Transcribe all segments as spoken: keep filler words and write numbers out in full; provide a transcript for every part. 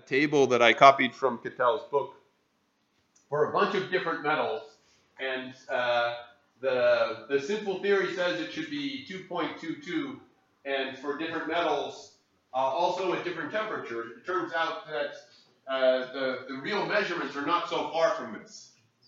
table that I copied from Cattell's book for a bunch of different metals, and uh, the the simple theory says it should be two point two two, and for different metals, uh, also at different temperatures. It turns out that uh, the the real measurements are not so far from this.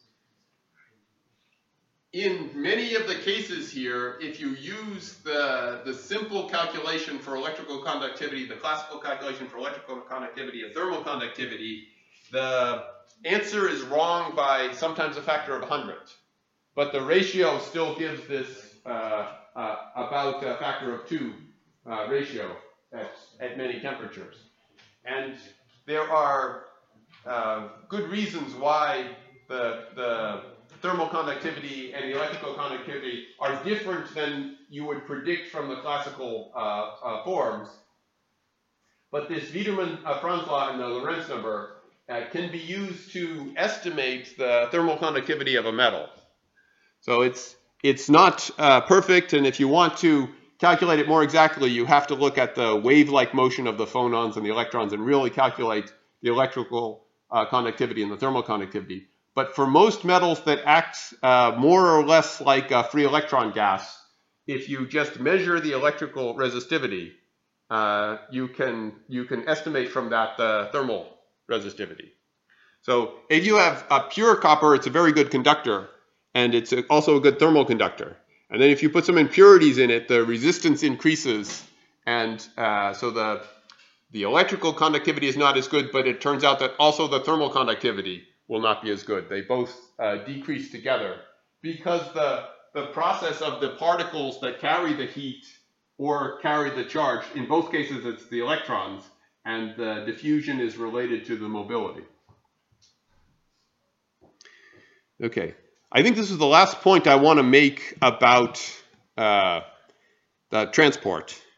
In many of the cases here, if you use the, the simple calculation for electrical conductivity, the classical calculation for electrical conductivity and thermal conductivity, the answer is wrong by sometimes a factor of one hundred. But the ratio still gives this uh, uh, about a factor of two uh, ratio at, at many temperatures. And there are uh, good reasons why the, the thermal conductivity and the electrical conductivity are different than you would predict from the classical uh, uh, forms. But this Wiedemann-Franz law and the Lorentz number uh, can be used to estimate the thermal conductivity of a metal. So it's, it's not uh, perfect, and if you want to calculate it more exactly, you have to look at the wave-like motion of the phonons and the electrons and really calculate the electrical uh, conductivity and the thermal conductivity. But for most metals that act uh, more or less like a free electron gas, if you just measure the electrical resistivity, uh, you can you can estimate from that the thermal resistivity. So if you have a pure copper, it's a very good conductor, and it's a, also a good thermal conductor. And then if you put some impurities in it, the resistance increases, and uh, so the the electrical conductivity is not as good, but it turns out that also the thermal conductivity will not be as good. They both uh, decrease together because the, the process of the particles that carry the heat or carry the charge, in both cases it's the electrons, and the diffusion is related to the mobility. Okay, I think this is the last point I want to make about uh, the transport.